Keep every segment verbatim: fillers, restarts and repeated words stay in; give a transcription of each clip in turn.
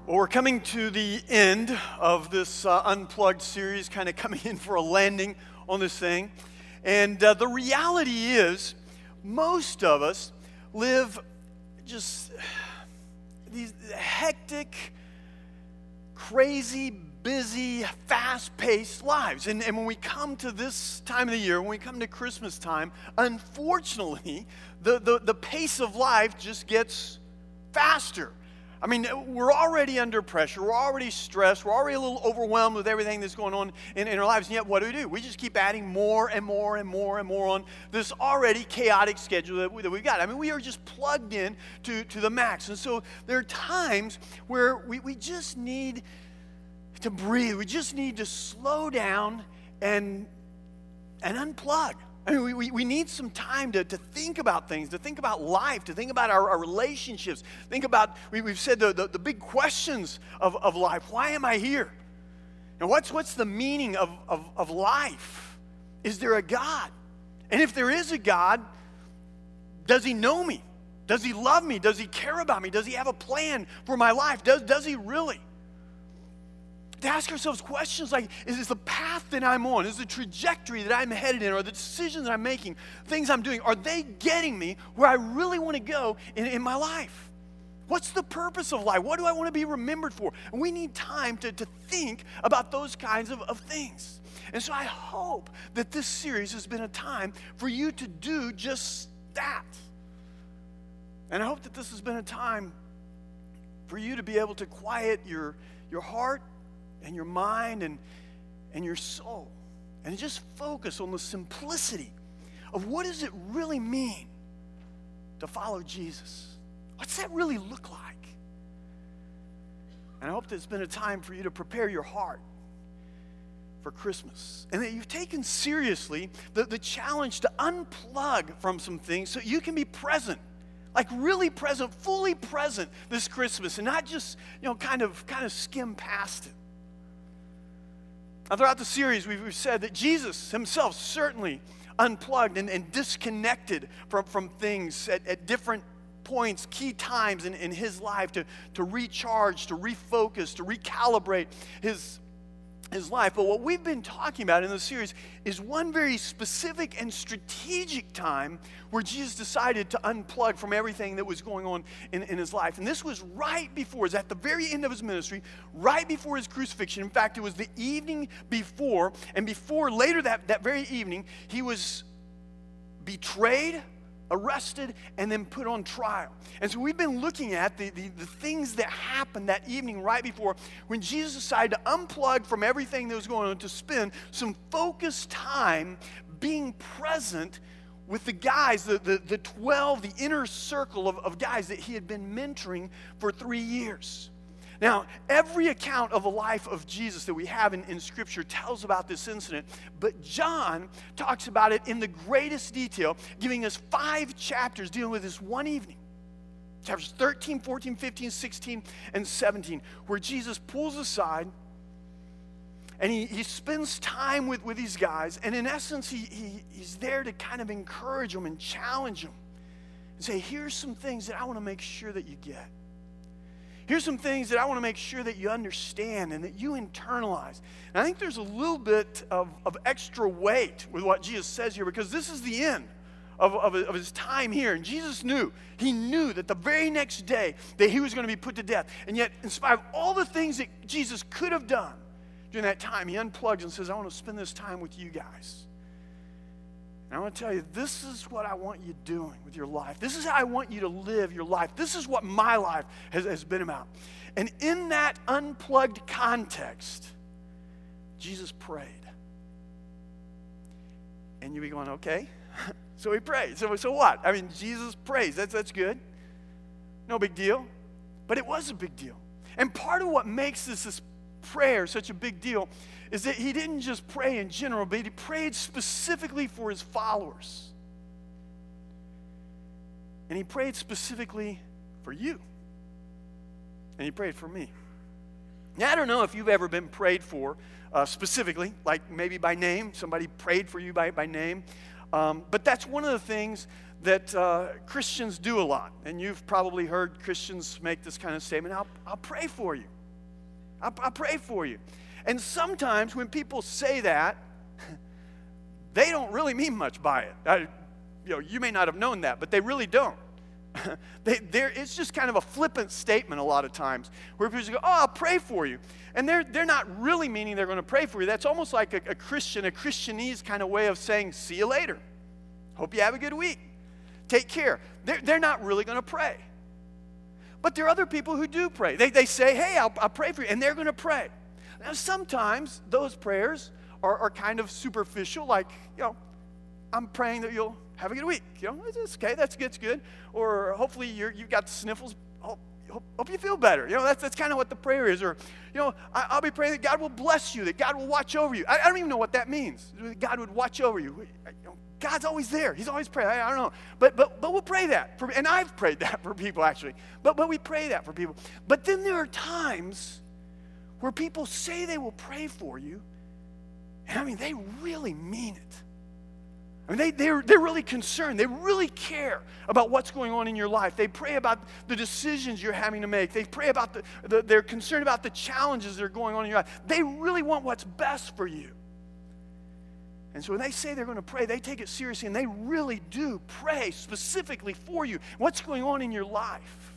Well, we're coming to the end of this uh, Unplugged series, kind of coming in for a landing on this thing. And uh, the reality is, most of us live just these hectic, crazy, busy, fast-paced lives. And, and when we come to this time of the year, when we come to Christmas time, unfortunately, the, the, the pace of life just gets faster. I mean, we're already under pressure, we're already stressed, we're already a little overwhelmed with everything that's going on in, in our lives, and yet what do we do? We just keep adding more and more and more and more on this already chaotic schedule that, we, that we've got. I mean, we are just plugged in to, to the max, and so there are times where we, we just need to breathe, we just need to slow down and, and unplug. I mean, we, we, we need some time to, to think about things, to think about life, to think about our, our relationships, think about, we, we've said the, the, the big questions of, of life. Why am I here? And what's, what's the meaning of, of, of life? Is there a God? And if there is a God, does he know me? Does he love me? Does he care about me? Does he have a plan for my life? Does, does he really? To ask ourselves questions like, is this the path that I'm on? Is the trajectory that I'm headed in? Or the decisions that I'm making, things I'm doing, are they getting me where I really want to go in, in my life? What's the purpose of life? What do I want to be remembered for? And we need time to, to think about those kinds of, of things. And so I hope that this series has been a time for you to do just that. And I hope that this has been a time for you to be able to quiet your, your heart and your mind and, and your soul, and just focus on the simplicity of what does it really mean to follow Jesus? What's that really look like? And I hope that it's been a time for you to prepare your heart for Christmas, and that you've taken seriously the, the challenge to unplug from some things so you can be present, like really present, fully present this Christmas, and not just, you know, kind of kind of skim past it. Now, throughout the series, we've said that Jesus himself certainly unplugged and, and disconnected from, from things at, at different points, key times in, in his life to, to recharge, to refocus, to recalibrate his, his life. But what we've been talking about in the series is one very specific and strategic time where Jesus decided to unplug from everything that was going on in, in his life. And this was right before, it was at the very end of his ministry, right before his crucifixion. In fact, it was the evening before, and before, later that, that very evening, he was betrayed, arrested, and then put on trial. And so we've been looking at the, the, the things that happened that evening right before when Jesus decided to unplug from everything that was going on to spend some focused time being present with the guys, the, the, the twelve, the inner circle of, of guys that he had been mentoring for three years. Now, every account of the life of Jesus that we have in, in Scripture tells about this incident, but John talks about it in the greatest detail, giving us five chapters dealing with this one evening. Chapters thirteen, fourteen, fifteen, sixteen, and seventeen, where Jesus pulls aside and he, he spends time with, with these guys, and in essence, he, he he's there to kind of encourage them and challenge them and say, here's some things that I want to make sure that you get. Here's some things that I want to make sure that you understand and that you internalize. And I think there's a little bit of, of extra weight with what Jesus says here, because this is the end of, of, of his time here. And Jesus knew, he knew that the very next day that he was going to be put to death. And yet, in spite of all the things that Jesus could have done during that time, he unplugs and says, I want to spend this time with you guys. And I want to tell you, this is what I want you doing with your life. This is how I want you to live your life. This is what my life has, has been about. And in that unplugged context, Jesus prayed. And you'd be going, okay. So he prayed. So, so what? I mean, Jesus prays. That's, that's good. No big deal. But it was a big deal. And part of what makes this, this prayer such a big deal is that he didn't just pray in general, but he prayed specifically for his followers. And he prayed specifically for you. And he prayed for me. Now, I don't know if you've ever been prayed for uh, specifically, like maybe by name. Somebody prayed for you by, by name. Um, but that's one of the things that uh, Christians do a lot. And you've probably heard Christians make this kind of statement, I'll, I'll pray for you. I'll, I'll pray for you. And sometimes when people say that, they don't really mean much by it. I, you know, you may not have known that, but they really don't. they, it's just kind of a flippant statement a lot of times where people go, oh, I'll pray for you. And they're, they're not really meaning they're going to pray for you. That's almost like a, a Christian, a Christianese kind of way of saying, see you later. Hope you have a good week. Take care. They're, they're not really going to pray. But there are other people who do pray. They, they say, hey, I'll, I'll pray for you, and they're going to pray. Now, sometimes those prayers are, are kind of superficial, like, you know, I'm praying that you'll have a good week. You know, it's okay, that's good, it's good. Or hopefully you're, you've got the sniffles. Hope, hope, hope you feel better. You know, that's, that's kind of what the prayer is. Or, you know, I, I'll be praying that God will bless you, that God will watch over you. I, I don't even know what that means. God would watch over you. You know, God's always there. He's always praying. I, I don't know. But but but we'll pray that. For, and I've prayed that for people, actually. But, but we pray that for people. But then there are times where people say they will pray for you, and I mean, they really mean it. I mean, they, they're, they're really concerned. They really care about what's going on in your life. They pray about the decisions you're having to make. They pray about the, the they're concerned about the challenges that are going on in your life. They really want what's best for you. And so when they say they're going to pray, they take it seriously, and they really do pray specifically for you. What's going on in your life?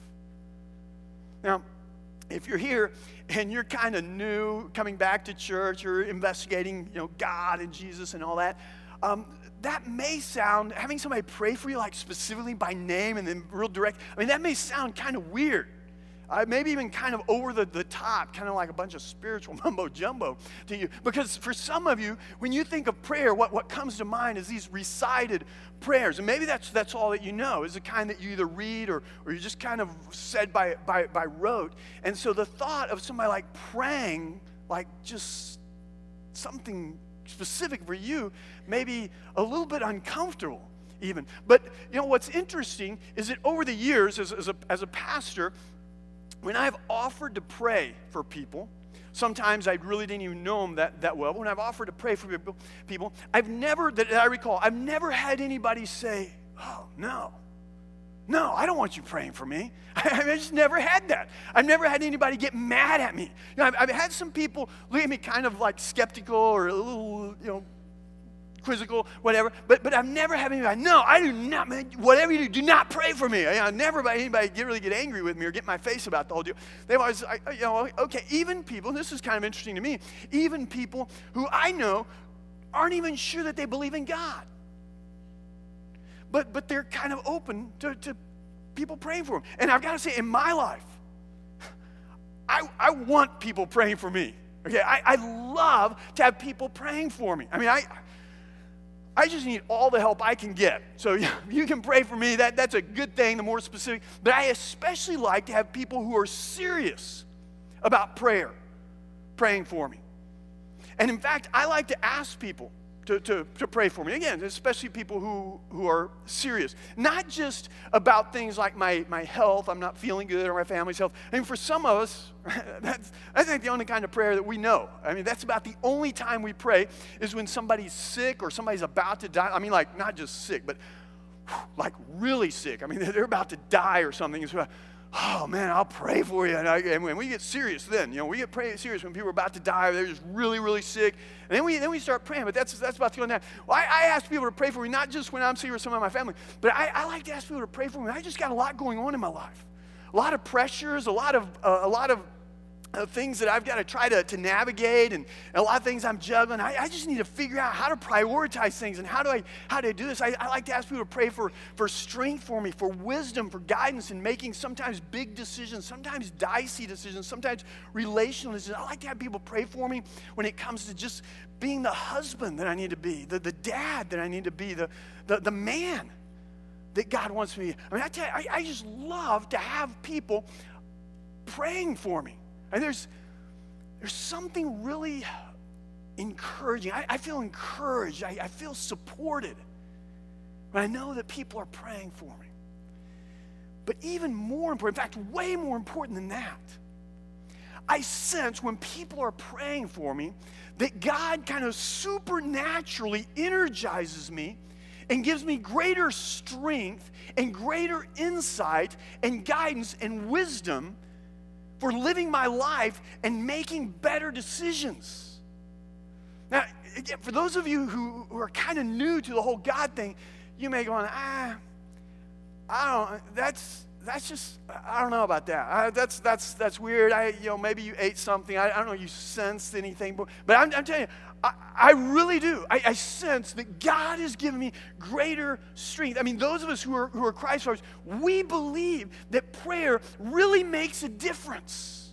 Now, if you're here and you're kind of new, coming back to church, or investigating, you know, God and Jesus and all that, um, that may sound, having somebody pray for you, like specifically by name and then real direct, I mean, that may sound kind of weird. Uh, maybe even kind of over the, the top, kind of like a bunch of spiritual mumbo-jumbo to you. Because for some of you, when you think of prayer, what, what comes to mind is these recited prayers. And maybe that's that's all that you know, is the kind that you either read or, or you just kind of said by, by, by rote. And so the thought of somebody like praying, like just something specific for you, may be a little bit uncomfortable even. But, you know, what's interesting is that over the years, as, as, a, as a pastor, when I've offered to pray for people, sometimes I really didn't even know them that, that well, but when I've offered to pray for people, people, I've never, that I recall, I've never had anybody say, oh, no, no, I don't want you praying for me. I, I just never had that. I've never had anybody get mad at me. You know, I've, I've had some people look at me kind of like skeptical or a little, you know, quizzical, whatever, but but I've never had anybody, no, I do not, man, whatever you do, do not pray for me. I, I never had anybody get really get angry with me or get my face about the whole deal. They've always, I, you know, okay, even people, this is kind of interesting to me, even people who I know aren't even sure that they believe in God. But but they're kind of open to, to people praying for them. And I've got to say, in my life, I, I want people praying for me. Okay, I, I love to have people praying for me. I mean, I I just need all the help I can get. So you can pray for me. That, that's a good thing, the more specific. But I especially like to have people who are serious about prayer, praying for me. And in fact, I like to ask people to, to, to pray for me. Again, especially people who, who are serious. Not just about things like my, my health, I'm not feeling good, or my family's health. I mean, for some of us, that's, that's like the only kind of prayer that we know. I mean, that's about the only time we pray is when somebody's sick or somebody's about to die. I mean, like, not just sick, but like really sick. I mean, they're about to die or something. It's about, oh, man, I'll pray for you. And, I, and when we get serious then, you know, we get pray serious when people are about to die or they're just really, really sick. And then we then we start praying, but that's that's about the only time. Well, I, I ask people to pray for me, not just when I'm sick or some of my family, but I, I like to ask people to pray for me. I just got a lot going on in my life. A lot of pressures, a lot of, uh, a lot of Uh, things that I've got to try to, to navigate, and, and a lot of things I'm juggling. I, I just need to figure out how to prioritize things, and how do I how do I do this? I, I like to ask people to pray for, for strength for me, for wisdom, for guidance in making sometimes big decisions, sometimes dicey decisions, sometimes relational decisions. I like to have people pray for me when it comes to just being the husband that I need to be, the, the dad that I need to be, the, the, the man that God wants me to be. I mean, I tell you, I, I just love to have people praying for me. And there's there's something really encouraging. I, I feel encouraged. I, I feel supported when I know that people are praying for me. But even more important, in fact, way more important than that, I sense when people are praying for me that God kind of supernaturally energizes me and gives me greater strength and greater insight and guidance and wisdom for living my life and making better decisions. Now, again, for those of you who, who are kind of new to the whole God thing, you may go on, ah, I don't, that's, that's just, I don't know about that. I, that's, that's, that's weird. I, you know, maybe you ate something. I, I don't know, you sensed anything. But, but I'm, I'm telling you, I, I really do. I, I sense that God has given me greater strength. I mean, those of us who are, who are Christ followers, we believe that prayer really makes a difference.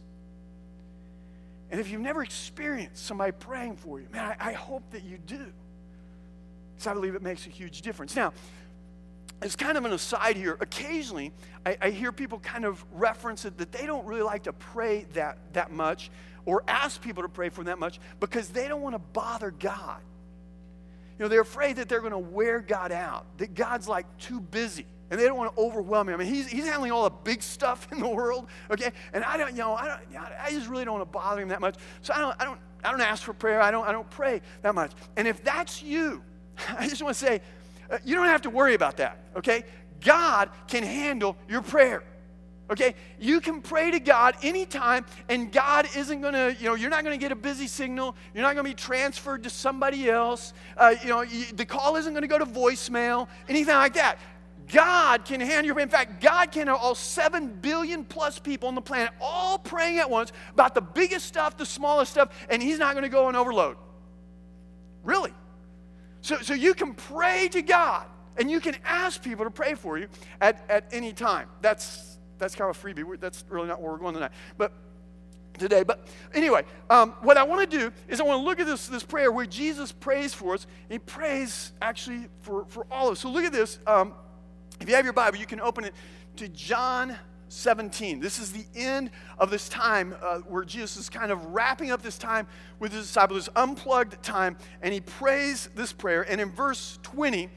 And if you've never experienced somebody praying for you, man, I, I hope that you do. Because I believe it makes a huge difference. Now, as kind of an aside here, occasionally I, I hear people kind of reference it that they don't really like to pray that, that much or ask people to pray for them that much because they don't want to bother God. You know, they're afraid that they're going to wear God out, that God's like too busy, and they don't want to overwhelm him. I mean, he's, he's handling all the big stuff in the world, okay? And I don't, you know, I don't, I just really don't want to bother him that much. So I don't, I don't, I don't ask for prayer. I don't, I don't pray that much. And if that's you, I just want to say, uh, you don't have to worry about that, okay? God can handle your prayer, okay? You can pray to God anytime, and God isn't going to, you know, you're not going to get a busy signal. You're not going to be transferred to somebody else. Uh, you know, you, the call isn't going to go to voicemail, anything like that. God can handle your prayer. In fact, God can have all seven billion plus people on the planet all praying at once about the biggest stuff, the smallest stuff, and he's not going to go on overload. Really? So, so you can pray to God, and you can ask people to pray for you at, at any time. That's that's kind of a freebie. We're, that's really not where we're going tonight. But today, but anyway, um, what I want to do is I want to look at this, this prayer where Jesus prays for us. He prays actually for, for all of us. So look at this. Um, if you have your Bible, you can open it to John seventeen. This is the end of this time uh, where Jesus is kind of wrapping up this time with his disciples, this unplugged time, and he prays this prayer. And in verse twenty,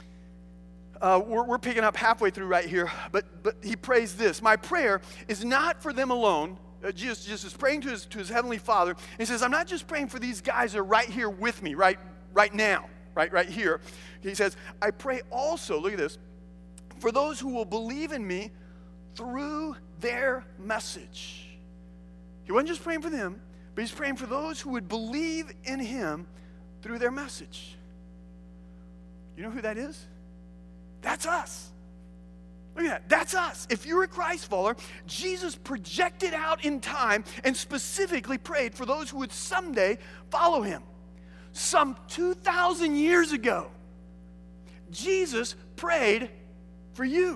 uh, we're, we're picking up halfway through right here, but but he prays this: "My prayer is not for them alone." Uh, Jesus, Jesus is praying to his to his heavenly Father. He says, "I'm not just praying for these guys that are right here with me, right right now, right right here." He says, "I pray also." Look at this. "For those who will believe in me through their message." He wasn't just praying for them, but he's praying for those who would believe in him through their message. You know who that is? That's us. Look at that. That's us. If you're a Christ follower, Jesus projected out in time and specifically prayed for those who would someday follow him. Some two thousand years ago, Jesus prayed for you.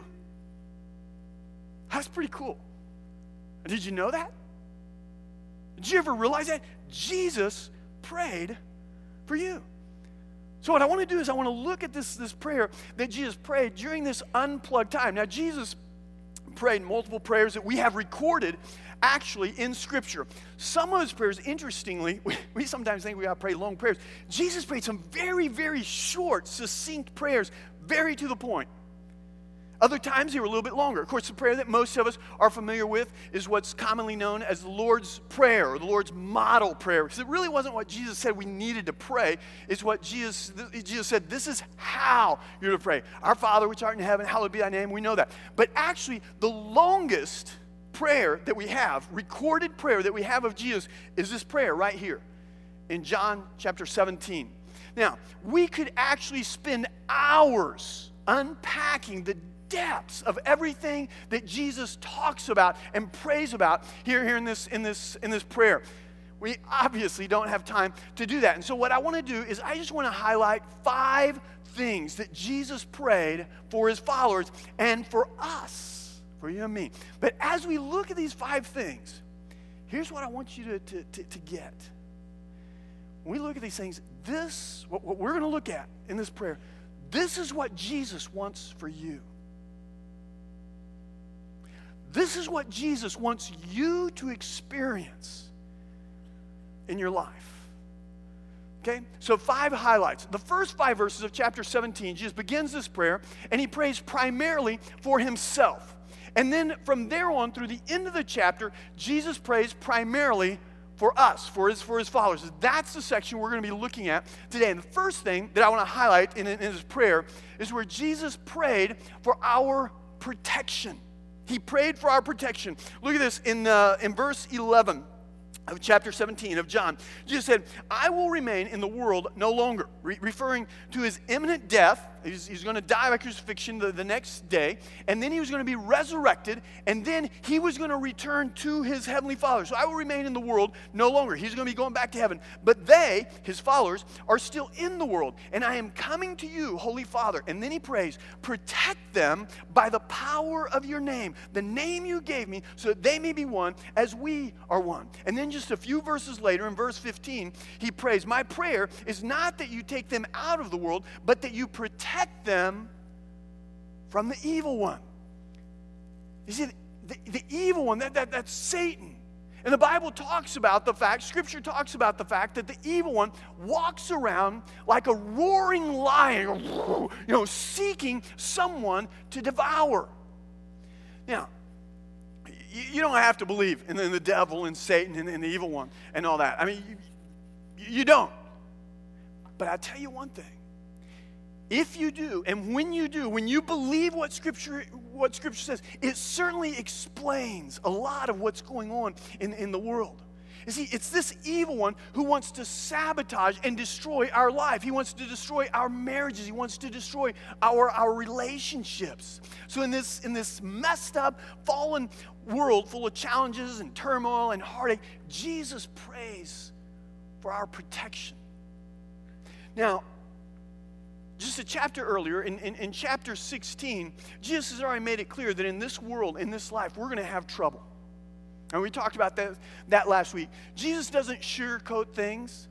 That's pretty cool. Did you know that? Did you ever realize that? Jesus prayed for you. So what I want to do is I want to look at this, this prayer that Jesus prayed during this unplugged time. Now, Jesus prayed multiple prayers that we have recorded actually in Scripture. Some of his prayers, interestingly, we, we sometimes think we got to pray long prayers. Jesus prayed some very, very short, succinct prayers, very to the point. Other times they were a little bit longer. Of course, the prayer that most of us are familiar with is what's commonly known as the Lord's Prayer, or the Lord's model prayer. Because it really wasn't what Jesus said we needed to pray. It's what Jesus, Jesus said, this is how you're to pray. Our Father which art in heaven, hallowed be thy name. We know that. But actually, the longest prayer that we have, recorded prayer that we have of Jesus, is this prayer right here in John chapter seventeen. Now, we could actually spend hours unpacking the depths of everything that Jesus talks about and prays about here, here in this in this in this prayer. We obviously don't have time to do that. And so what I want to do is I just want to highlight five things that Jesus prayed for his followers and for us, for you and me. But as we look at these five things, here's what I want you to, to, to, to get. When we look at these things, this, what, what we're going to look at in this prayer, this is what Jesus wants for you. This is what Jesus wants you to experience in your life. Okay? So five highlights. The first five verses of chapter seventeen, Jesus begins this prayer, and he prays primarily for himself. And then from there on through the end of the chapter, Jesus prays primarily for us, for his, for his followers. That's the section we're going to be looking at today. And the first thing that I want to highlight in, in his prayer is where Jesus prayed for our protection. He prayed for our protection. Look at this in, uh, in verse eleven of chapter seventeen of John. Jesus said, I will remain in the world no longer, Re- referring to his imminent death. He's, he's going to die by crucifixion the, the next day, and then he was going to be resurrected, and then he was going to return to his heavenly Father. So I will remain in the world no longer. He's going to be going back to heaven. But they, his followers, are still in the world, and I am coming to you, Holy Father. And then he prays, protect them by the power of your name, the name you gave me, so that they may be one as we are one. And then just a few verses later, in verse fifteen, he prays, my prayer is not that you take them out of the world, but that you protect them from the evil one. You see, the, the evil one, that, that, that's Satan. And the Bible talks about the fact, Scripture talks about the fact that the evil one walks around like a roaring lion, you know, seeking someone to devour. Now, you don't have to believe in the devil and Satan and, and the evil one and all that. I mean, you, you don't. But I'll tell you one thing. If you do, and when you do, when you believe what Scripture, what Scripture says, it certainly explains a lot of what's going on in, in the world. You see, it's this evil one who wants to sabotage and destroy our life. He wants to destroy our marriages. He wants to destroy our, our relationships. So in this, in this messed up, fallen world full of challenges and turmoil and heartache, Jesus prays for our protection. Now, just a chapter earlier, in, in, in chapter sixteen, Jesus has already made it clear that in this world, in this life, we're going to have trouble. And we talked about that, that last week. Jesus doesn't sugarcoat things.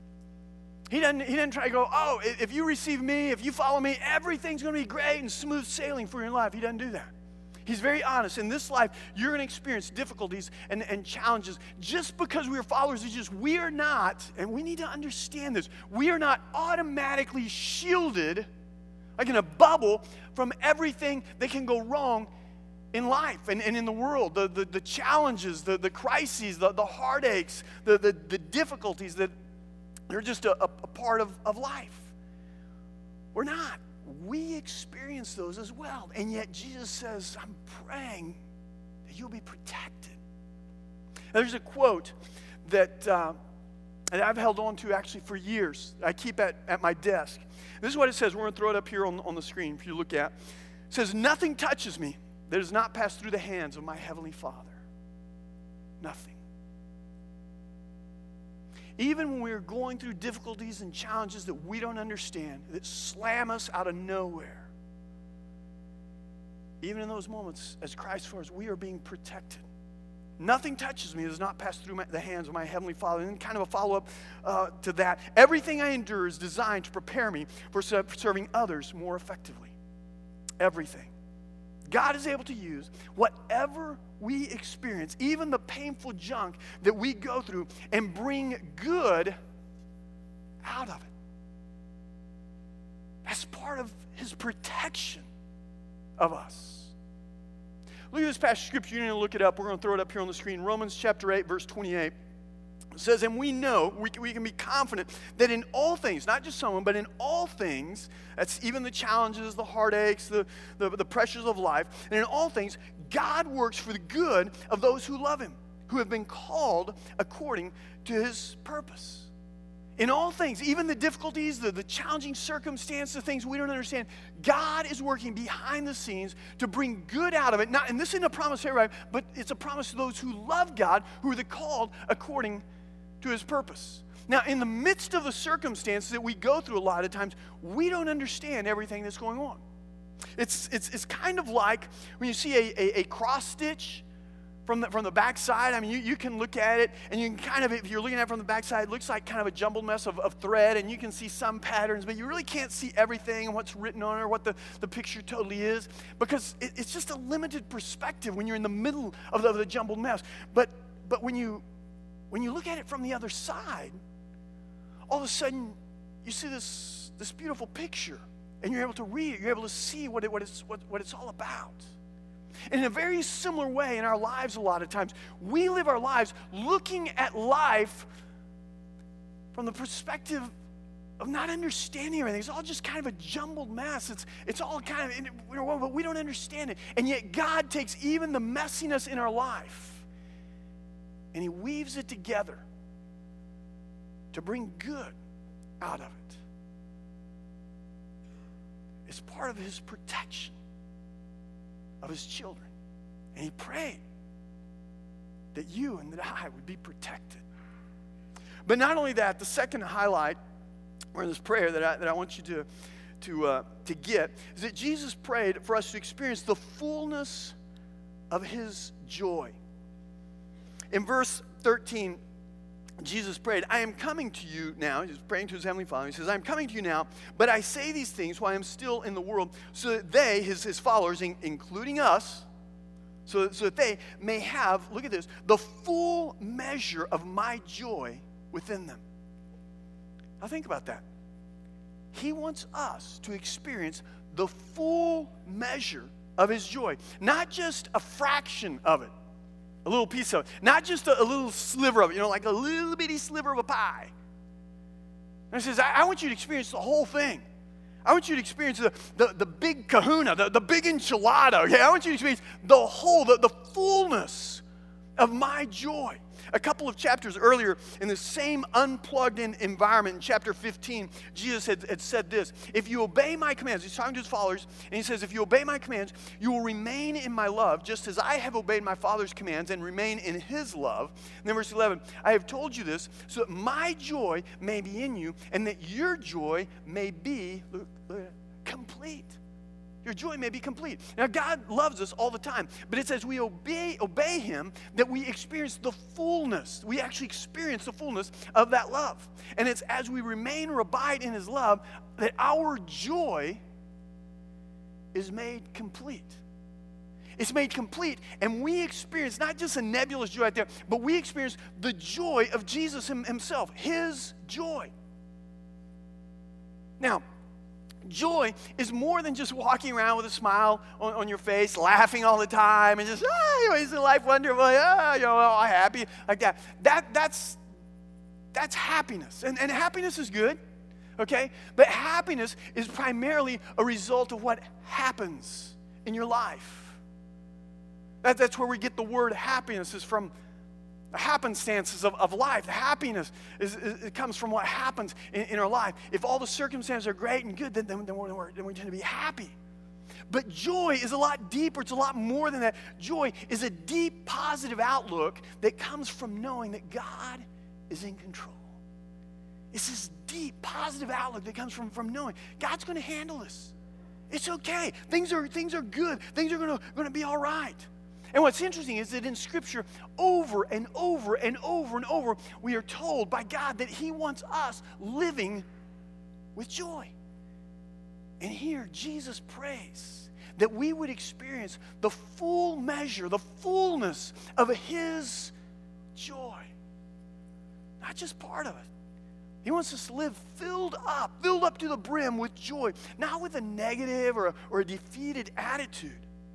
He doesn't, he doesn't try to go, oh, if you receive me, if you follow me, everything's going to be great and smooth sailing for your life. He doesn't do that. He's very honest. In this life, you're going to experience difficulties and, and challenges. Just because we are followers of Jesus, we are not, and we need to understand this, we are not automatically shielded, like in a bubble, from everything that can go wrong in life and, and in the world, the, the, the challenges, the, the crises, the, the heartaches, the, the, the difficulties that are just a, a, a part of, of life. We're not. We experience those as well. And yet Jesus says, I'm praying that you'll be protected. Now, there's a quote that, uh, that I've held on to actually for years. I keep at, at my desk. This is what it says. We're going to throw it up here on, on the screen for you to look at. It says, nothing touches me that does not pass through the hands of my Heavenly Father. Nothing. Even when we're going through difficulties and challenges that we don't understand, that slam us out of nowhere, even in those moments, as Christ followers, we are being protected. Nothing touches me that does not pass through my, the hands of my Heavenly Father. And then kind of a follow-up uh, to that. Everything I endure is designed to prepare me for serving others more effectively. Everything. God is able to use whatever we experience, even the painful junk that we go through, and bring good out of it. That's part of his protection of us. Look at this passage of Scripture. You need to look it up. We're going to throw it up here on the screen. Romans chapter eight, verse twenty-eight. It says, and we know, we, we can be confident that in all things, not just some, but in all things, that's even the challenges, the heartaches, the, the, the pressures of life, and in all things, God works for the good of those who love him, who have been called according to his purpose. In all things, even the difficulties, the, the challenging circumstances, the things we don't understand, God is working behind the scenes to bring good out of it. Not, and this isn't a promise to everybody, but it's a promise to those who love God, who are the called according to his purpose. Now, in the midst of the circumstances that we go through a lot of times, we don't understand everything that's going on. It's, it's, it's kind of like when you see a, a, a cross stitch from the, from the backside. I mean, you, you can look at it, and you can kind of, if you're looking at it from the backside, it looks like kind of a jumbled mess of, of thread, and you can see some patterns, but you really can't see everything and what's written on it or what the, the picture totally is, because it, it's just a limited perspective when you're in the middle of the, of the jumbled mess. But, but when you When you look at it from the other side, all of a sudden you see this, this beautiful picture, and you're able to read it. You're able to see what, it, what, it's, what, what it's all about. And in a very similar way in our lives a lot of times, we live our lives looking at life from the perspective of not understanding everything. It's all just kind of a jumbled mess. It's, it's all kind of, you know, but we don't understand it. And yet God takes even the messiness in our life and he weaves it together to bring good out of it. It's part of his protection of his children. And he prayed that you and that I would be protected. But not only that, the second highlight or in this prayer that I, that I want you to, to, uh, to get is that Jesus prayed for us to experience the fullness of his joy. In verse thirteen, Jesus prayed, I am coming to you now. He's praying to his heavenly Father. He says, I am coming to you now, but I say these things while I am still in the world, so that they, his, his followers, in, including us, so, so that they may have, look at this, the full measure of my joy within them. Now think about that. He wants us to experience the full measure of his joy, not just a fraction of it. A little piece of it. Not just a, a little sliver of it, you know, like a little bitty sliver of a pie. And he says, I, I want you to experience the whole thing. I want you to experience the, the, the big kahuna, the, the big enchilada. Okay? I want you to experience the whole, the, the fullness of my joy. A couple of chapters earlier, in the same unplugged-in environment, in chapter fifteen, Jesus had, had said this, if you obey my commands, he's talking to his followers, and he says, if you obey my commands, you will remain in my love, just as I have obeyed my Father's commands and remain in his love. And then verse eleven, I have told you this, so that my joy may be in you, and that your joy may be look, look, complete. Your joy may be complete. Now, God loves us all the time, but it's as we obey, obey him that we experience the fullness. We actually experience the fullness of that love. And it's as we remain or abide in his love that our joy is made complete. It's made complete, and we experience not just a nebulous joy out there, but we experience the joy of Jesus himself, his joy. Now, joy is more than just walking around with a smile on, on your face, laughing all the time, and just, ah, isn't life wonderful? Ah, you know, all happy like that. That that's that's happiness, and and happiness is good, okay. But happiness is primarily a result of what happens in your life. That that's where we get the word happiness is from. The happenstances of, of life. The happiness is, is, it comes from what happens in, in our life. If all the circumstances are great and good, then, then, then, we're, then we tend to be happy. But joy is a lot deeper. It's a lot more than that. Joy is a deep, positive outlook that comes from knowing that God is in control. It's this deep, positive outlook that comes from, from knowing God's going to handle this. It's okay. Things are, things are good. Things are going to, going to be all right. And what's interesting is that in Scripture, over and over and over and over, we are told by God that he wants us living with joy. And here, Jesus prays that we would experience the full measure, the fullness of his joy. Not just part of it. He wants us to live filled up, filled up to the brim with joy, not with a negative or a, or a defeated attitude,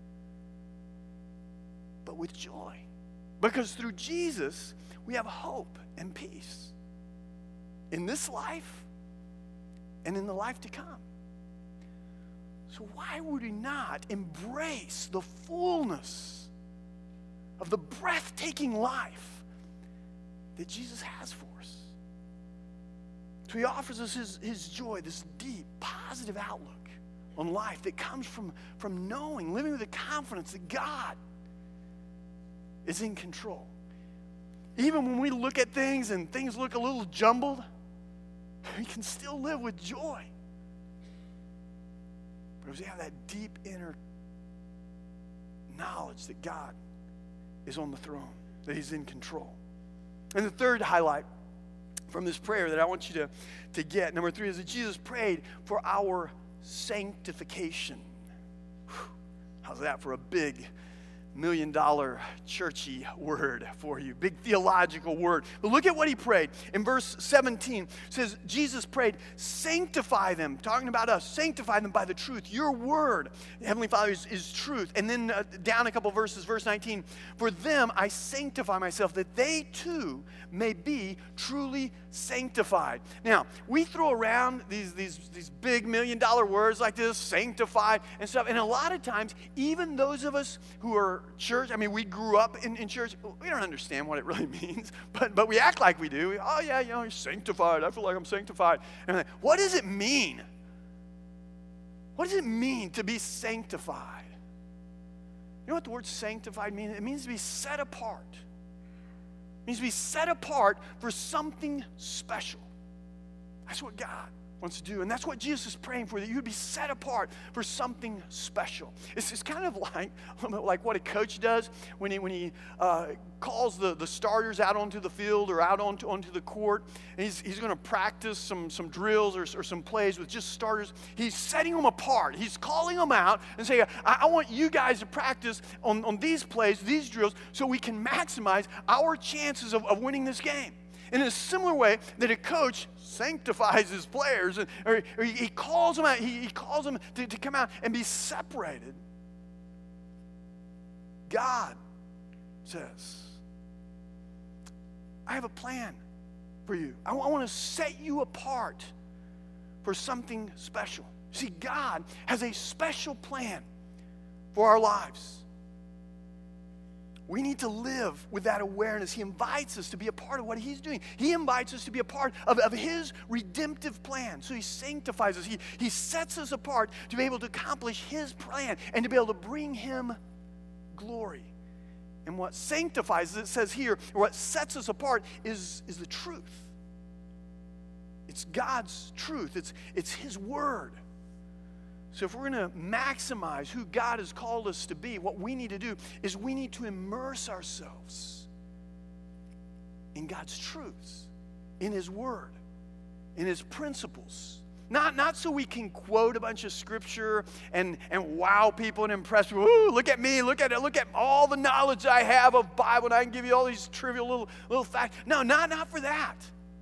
but with joy. Because through Jesus, we have hope and peace in this life and in the life to come. So why would we not embrace the fullness of the breathtaking life that Jesus has for us? So he offers us his, his joy, this deep, positive outlook on life that comes from, from knowing, living with the confidence that God is in control. Even when we look at things and things look a little jumbled, we can still live with joy. Because we have that deep inner knowledge that God is on the throne, that he's in control. And the third highlight from this prayer that I want you to, to get, number three, is that Jesus prayed for our sanctification. Whew. How's that for a big million dollar churchy word for you, big theological word? But look at what he prayed. In verse seventeen, it says, Jesus prayed, sanctify them, talking about us, sanctify them by the truth. Your word, Heavenly Father, is, is truth. And then uh, down a couple verses, verse nineteen, for them I sanctify myself, that they too may be truly sanctified. Now, we throw around these, these, these big million dollar words like this, sanctified and stuff, and a lot of times, even those of us who are church, I mean, we grew up in, in church, we don't understand what it really means, but, but we act like we do. We, oh yeah, you know, you're sanctified. I feel like I'm sanctified. And I'm like, what does it mean? What does it mean to be sanctified? You know what the word sanctified means? It means to be set apart. It means to be set apart for something special. That's what God wants to do. And that's what Jesus is praying for, that you would be set apart for something special. It's, it's kind of like, like what a coach does when he, when he uh, calls the, the starters out onto the field or out onto, onto the court. And he's, he's going to practice some, some drills or, or some plays with just starters. He's setting them apart. He's calling them out and saying, I, I want you guys to practice on, on these plays, these drills, so we can maximize our chances of, of winning this game. In a similar way that a coach sanctifies his players, and, or, or he, he calls them out, he, he calls them to, to come out and be separated. God says, I have a plan for you. I, I want to set you apart for something special. See, God has a special plan for our lives. We need to live with that awareness. He invites us to be a part of what he's doing. He invites us to be a part of, of his redemptive plan. So he sanctifies us. He, he sets us apart to be able to accomplish his plan and to be able to bring him glory. And what sanctifies, it says here, or what sets us apart is, is the truth. It's God's truth. It's, it's his word. So if we're going to maximize who God has called us to be, what we need to do is we need to immerse ourselves in God's truths, in his word, in his principles. Not, not so we can quote a bunch of scripture and, and wow people and impress people. Ooh, look at me, look at it, look at all the knowledge I have of Bible, and I can give you all these trivial little, little facts. No, not, not for that.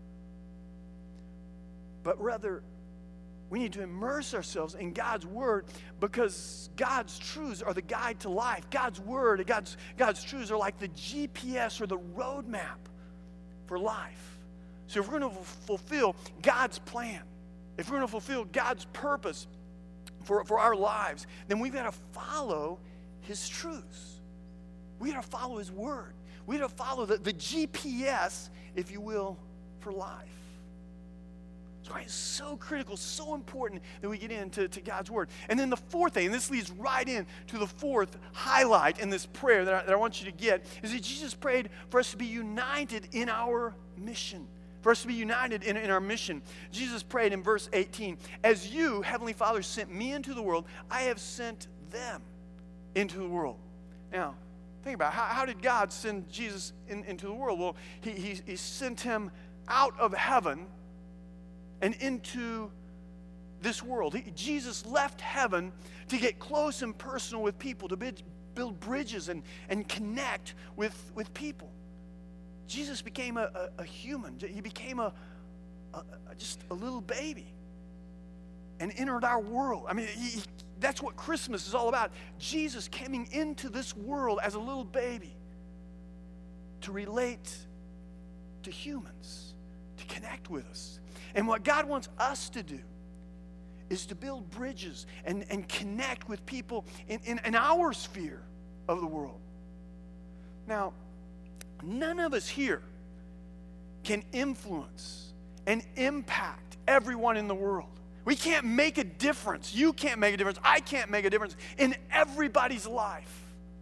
But rather, we need to immerse ourselves in God's word, because God's truths are the guide to life. God's word, God's, God's truths are like the G P S or the roadmap for life. So if we're going to f- fulfill God's plan, if we're going to fulfill God's purpose for, for our lives, then we've got to follow his truths. We've got to follow his word. We've got to follow the, the G P S, if you will, for life. So it's so critical, so important that we get into to God's word. And then the fourth thing, and this leads right in to the fourth highlight in this prayer that I, that I want you to get, is that Jesus prayed for us to be united in our mission. For us to be united in, in our mission. Jesus prayed in verse eighteen, as you, Heavenly Father, sent me into the world, I have sent them into the world. Now, think about it. How, how did God send Jesus in, into the world? Well, he, he, he sent him out of heaven and into this world. He, Jesus left heaven to get close and personal with people, to bid, build bridges and, and connect with, with people. Jesus became a, a, a human. He became a, a, a just a little baby and entered our world. I mean, he, he, that's what Christmas is all about. Jesus coming into this world as a little baby to relate to humans, to connect with us. And what God wants us to do is to build bridges and, and connect with people in, in, in our sphere of the world. Now, none of us here can influence and impact everyone in the world. We can't make a difference. You can't make a difference. I can't make a difference in everybody's life.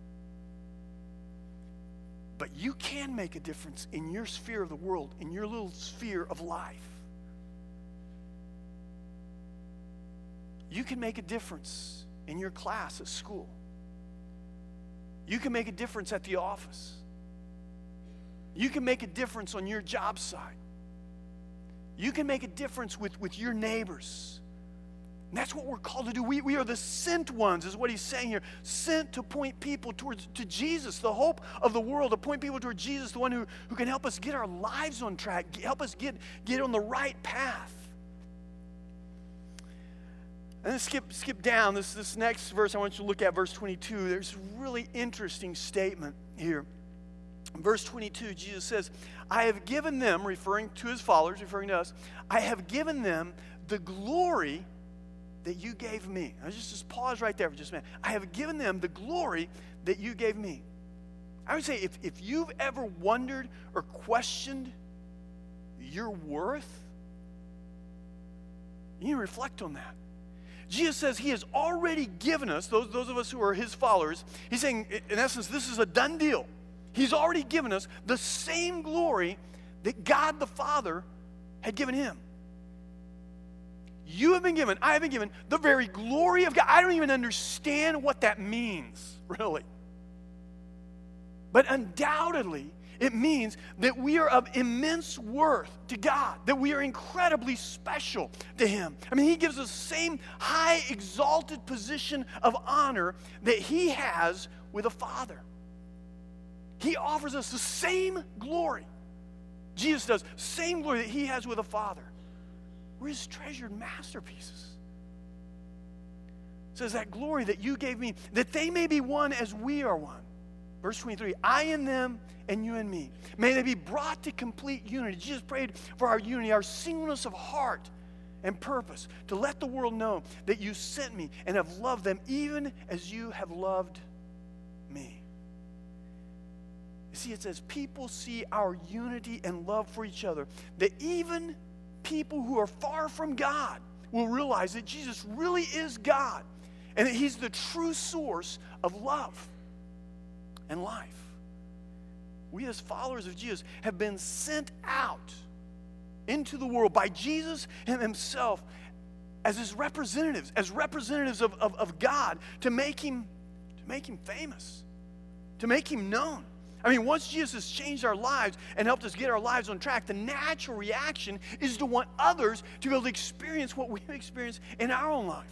But you can make a difference in your sphere of the world, in your little sphere of life. You can make a difference in your class at school. You can make a difference at the office. You can make a difference on your job site. You can make a difference with, with your neighbors. And that's what we're called to do. We, we are the sent ones, is what he's saying here. Sent to point people towards to Jesus, the hope of the world, to point people toward Jesus, the one who, who can help us get our lives on track, help us get, get on the right path. And then skip skip down. This, this next verse I want you to look at, verse twenty-two. There's a really interesting statement here. In verse twenty-two, Jesus says, I have given them, referring to his followers, referring to us, I have given them the glory that you gave me. I just, just pause right there for just a minute. I have given them the glory that you gave me. I would say if, if you've ever wondered or questioned your worth, you need to reflect on that. Jesus says he has already given us, those, those of us who are his followers, he's saying, in essence, this is a done deal. He's already given us the same glory that God the Father had given him. You have been given, I have been given the very glory of God. I don't even understand what that means, really. But undoubtedly, it means that we are of immense worth to God, that we are incredibly special to him. I mean, he gives us the same high, exalted position of honor that he has with a father. He offers us the same glory. Jesus does, same glory that he has with a father. We're his treasured masterpieces. It says that glory that you gave me, that they may be one as we are one. Verse twenty-three, I in them and you in me. May they be brought to complete unity. Jesus prayed for our unity, our singleness of heart and purpose, to let the world know that you sent me and have loved them even as you have loved me. You see, it says people see our unity and love for each other, that even people who are far from God will realize that Jesus really is God and that he's the true source of love and life. We as followers of Jesus have been sent out into the world by Jesus himself as his representatives, as representatives of, of, of God to make him, to make him famous, to make him known. I mean, once Jesus has changed our lives and helped us get our lives on track, the natural reaction is to want others to be able to experience what we've experienced in our own life.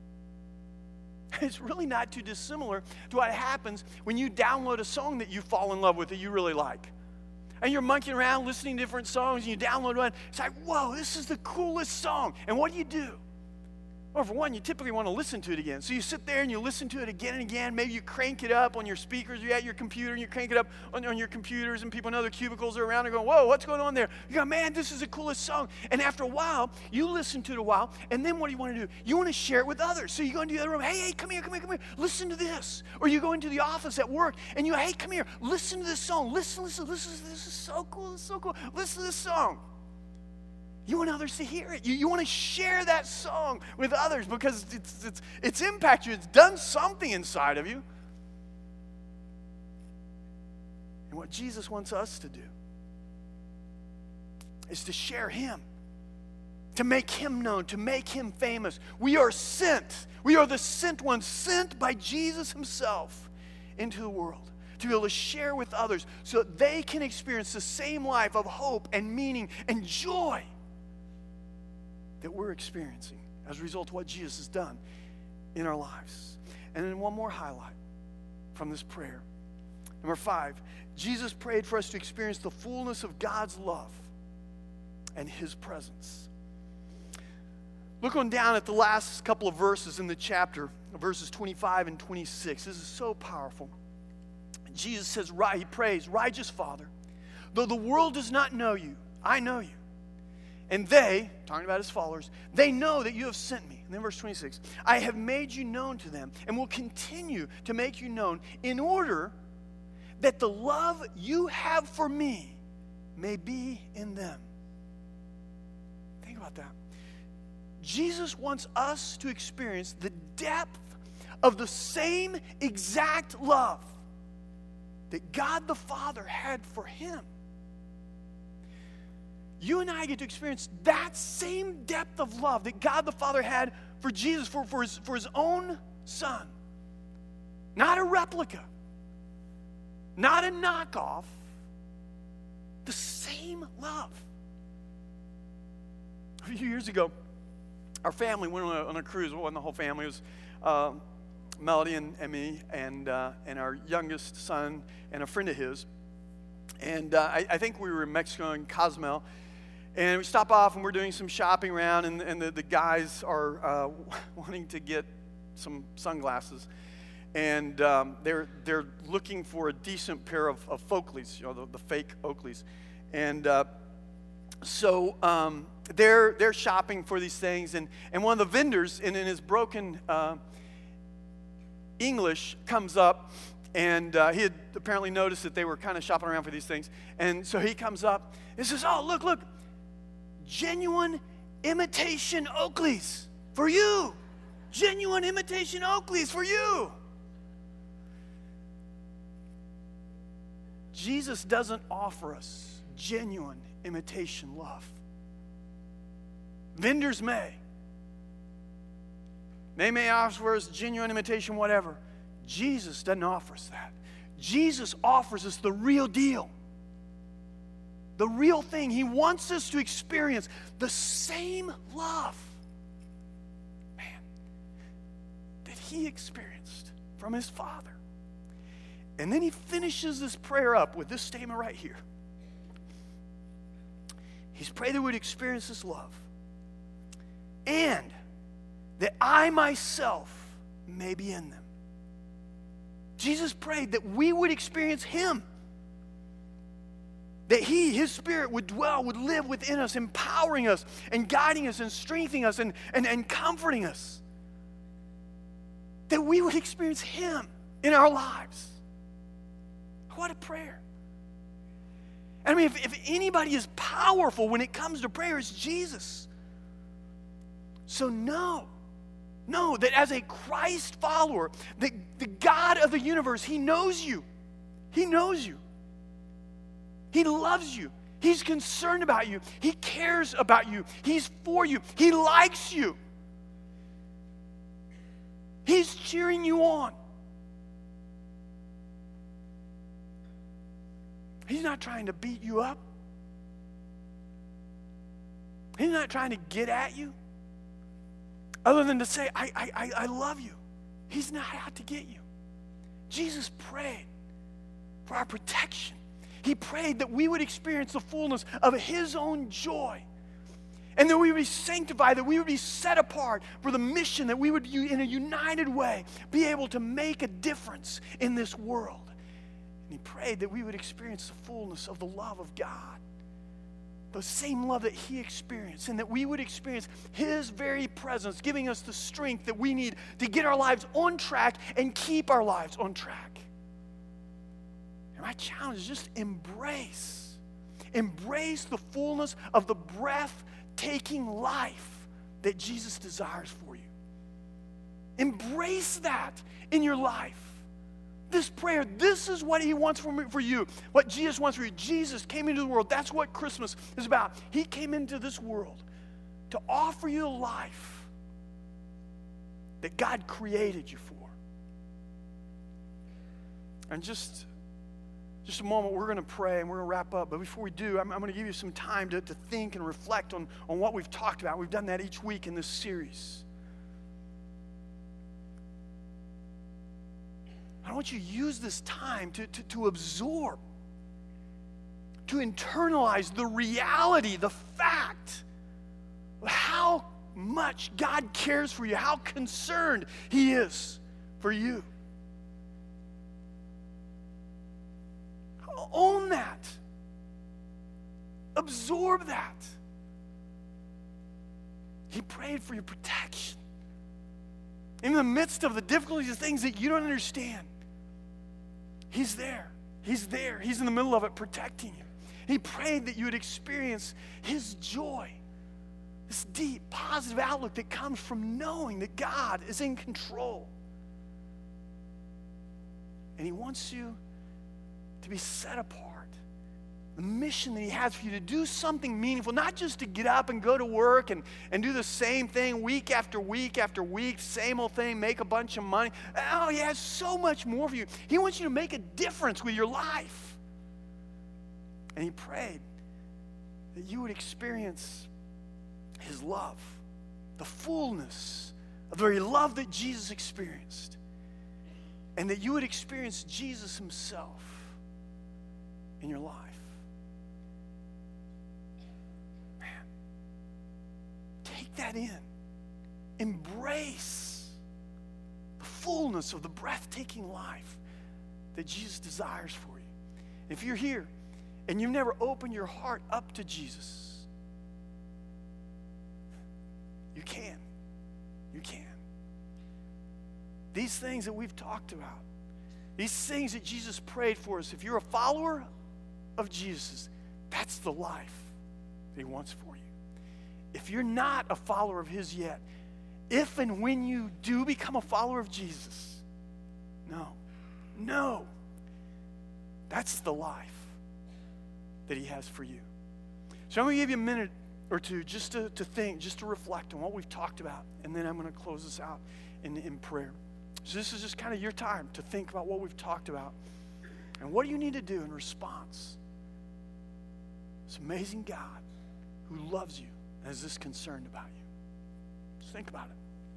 It's really not too dissimilar to what happens when you download a song that you fall in love with that you really like. And you're monkeying around listening to different songs and you download one. It's like, whoa, this is the coolest song. And what do you do? Well, for one, you typically want to listen to it again. So you sit there and you listen to it again and again. Maybe you crank it up on your speakers. You're at your computer and you crank it up on, on your computers, and people in other cubicles are around and going, whoa, what's going on there? You go, man, this is the coolest song. And after a while, you listen to it a while, and then what do you want to do? You want to share it with others. So you go into the other room, hey, hey, come here, come here, come here. Listen to this. Or you go into the office at work and you, hey, come here, listen to this song. Listen, listen, listen. This is so cool. This is so cool. Listen to this song. You want others to hear it. You, you want to share that song with others because it's, it's, it's impacted you. It's done something inside of you. And what Jesus wants us to do is to share him, to make him known, to make him famous. We are sent. We are the sent ones, sent by Jesus himself into the world to be able to share with others so that they can experience the same life of hope and meaning and joy that we're experiencing as a result of what Jesus has done in our lives. And then one more highlight from this prayer. Number five, Jesus prayed for us to experience the fullness of God's love and his presence. Look on down at the last couple of verses in the chapter, verses twenty-five and twenty-six. This is so powerful. Jesus says, he prays, righteous Father, though the world does not know you, I know you. And they, talking about his followers, they know that you have sent me. And then verse twenty-six, I have made you known to them and will continue to make you known in order that the love you have for me may be in them. Think about that. Jesus wants us to experience the depth of the same exact love that God the Father had for him. You and I get to experience that same depth of love that God the Father had for Jesus, for, for, his, for his own Son. Not a replica. Not a knockoff. The same love. A few years ago, our family went on a, on a cruise. Well, it wasn't the whole family. It was uh, Melody and, and me and, uh, and our youngest son and a friend of his. And uh, I, I think we were in Mexico in Cozumel. And we stop off and we're doing some shopping around, and, and the, the guys are uh, wanting to get some sunglasses. and um, they're they're looking for a decent pair of, of Folkleys, you know, the, the fake Oakleys, and uh, so um, they're they're shopping for these things, and, and one of the vendors, in, in his broken uh, English, comes up, and uh, he had apparently noticed that they were kind of shopping around for these things, and so he comes up and says, "Oh, look, look, genuine imitation Oakleys for you, genuine imitation Oakleys for you." Jesus doesn't offer us genuine imitation love. Vendors may. They may offer us genuine imitation whatever. Jesus doesn't offer us that. Jesus offers us the real deal. The real thing. He wants us to experience the same love, man, that he experienced from his Father. And then he finishes this prayer up with this statement right here. He's prayed that we'd experience this love, and that I myself may be in them. Jesus prayed that we would experience him, that he, his Spirit, would dwell, would live within us, empowering us and guiding us and strengthening us and, and, and comforting us. That we would experience him in our lives. What a prayer. I mean, if, if anybody is powerful when it comes to prayer, it's Jesus. So know, know that as a Christ follower, that the God of the universe, he knows you. He knows you. He loves you. He's concerned about you. He cares about you. He's for you. He likes you. He's cheering you on. He's not trying to beat you up. He's not trying to get at you other than to say, I, I, I love you. He's not out to get you. Jesus prayed for our protection. He prayed that we would experience the fullness of his own joy, and that we would be sanctified, that we would be set apart for the mission, that we would, in a united way, be able to make a difference in this world. And he prayed that we would experience the fullness of the love of God, the same love that he experienced, and that we would experience his very presence, giving us the strength that we need to get our lives on track and keep our lives on track. And my challenge is just embrace, embrace the fullness of the breathtaking life that Jesus desires for you. Embrace that in your life. This prayer, this is what he wants for, me, for you, what Jesus wants for you. Jesus came into the world. That's what Christmas is about. He came into this world to offer you a life that God created you for. And just, just a moment, we're going to pray and we're going to wrap up. But before we do, I'm, I'm going to give you some time to, to think and reflect on, on what we've talked about. We've done that each week in this series. I want you to use this time to, to, to absorb, to internalize the reality, the fact of how much God cares for you, how concerned he is for you. Own that. Absorb that. He prayed for your protection. In the midst of the difficulties, the things that you don't understand, he's there. He's there. He's in the middle of it, protecting you. He prayed that you would experience his joy, this deep, positive outlook that comes from knowing that God is in control. And he wants you to be set apart. The mission that he has for you to do something meaningful, not just to get up and go to work and, and do the same thing week after week after week, same old thing, make a bunch of money. Oh, he has so much more for you. He wants you to make a difference with your life. And he prayed that you would experience his love, the fullness of the very love that Jesus experienced, and that you would experience Jesus himself in your life. Man, take that in. Embrace the fullness of the breathtaking life that Jesus desires for you. If you're here and you've never opened your heart up to Jesus, you can. You can. These things that we've talked about, these things that Jesus prayed for us, if you're a follower of Jesus, that's the life that he wants for you. If you're not a follower of his yet, if and when you do become a follower of Jesus, no, no, that's the life that he has for you. So I'm going to give you a minute or two just to, to think, just to reflect on what we've talked about, and then I'm going to close this out in, in prayer. So this is just kind of your time to think about what we've talked about and what do you need to do in response. This amazing God who loves you and is this concerned about you. Just think about it.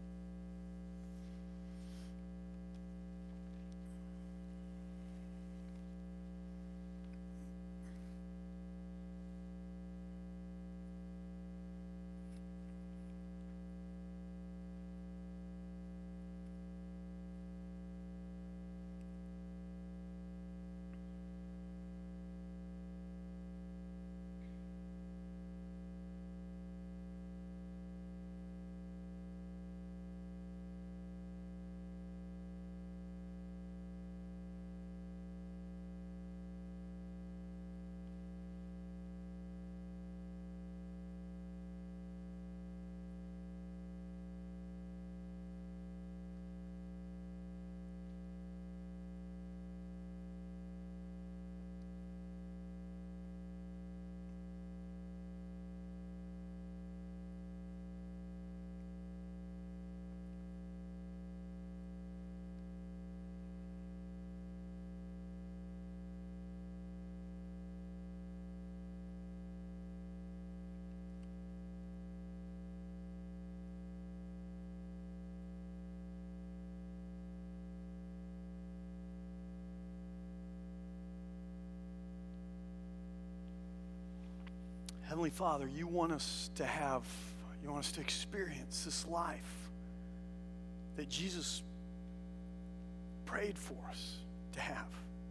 Heavenly Father, you want us to have, you want us to experience this life that Jesus prayed for us to have.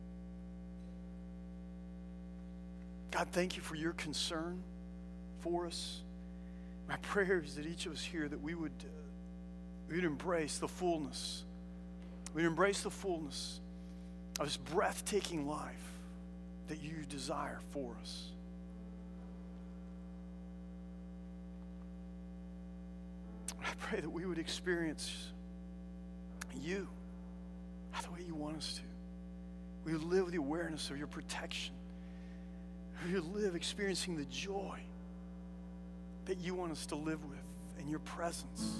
God, thank you for your concern for us. My prayer is that each of us here, that we would, uh, we would embrace the fullness. We'd embrace the fullness of this breathtaking life that you desire for us. I pray that we would experience you the way you want us to. We would live with the awareness of your protection. We would live experiencing the joy that you want us to live with, and your presence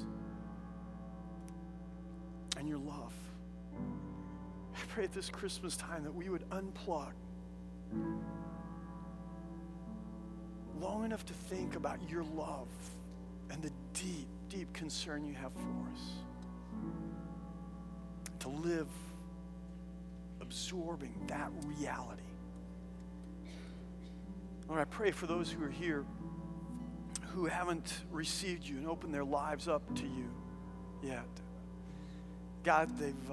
and your love. I pray at this Christmas time that we would unplug long enough to think about your love and the deep, deep concern you have for us. To live absorbing that reality. Lord, I pray for those who are here who haven't received you and opened their lives up to you yet. God, they've uh,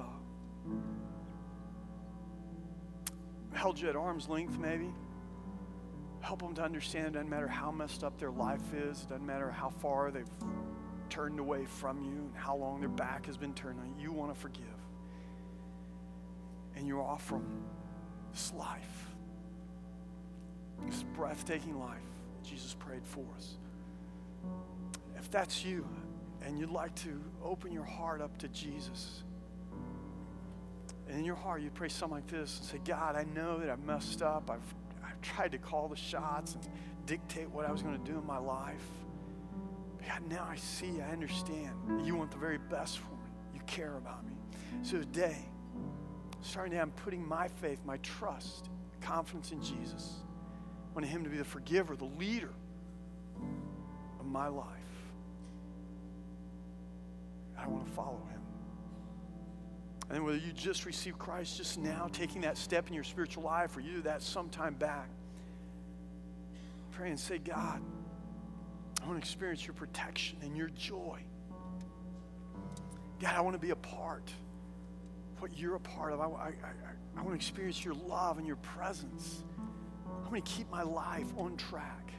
held you at arm's length maybe. Help them to understand it doesn't matter how messed up their life is. It doesn't matter how far they've turned away from you and how long their back has been turned on you. You want to forgive. And you offer them this life, this breathtaking life that Jesus prayed for us. If that's you and you'd like to open your heart up to Jesus, and in your heart you'd pray something like this and say, God, I know that I've messed up. I've, I've tried to call the shots and dictate what I was going to do in my life. But God, now I see, I understand that you want the very best for me. You care about me. So today, starting today, I'm putting my faith, my trust, my confidence in Jesus. I want him to be the forgiver, the leader of my life. I want to follow him. And whether you just received Christ just now, taking that step in your spiritual life, or you did that sometime back, pray and say, God, I want to experience your protection and your joy. God, I want to be a part what you're a part of. I, I, I, I want to experience your love and your presence. I want to keep my life on track.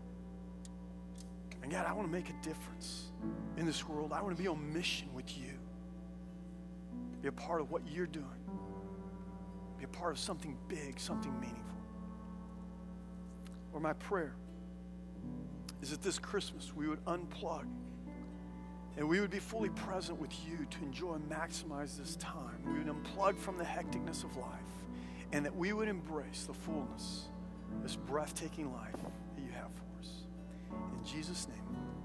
And God, I want to make a difference in this world. I want to be on mission with you. Be a part of what you're doing. Be a part of something big, something meaningful. Or my prayer is that this Christmas we would unplug and we would be fully present with you to enjoy and maximize this time. We would unplug from the hecticness of life, and that we would embrace the fullness, this breathtaking life that you have for us. In Jesus' name.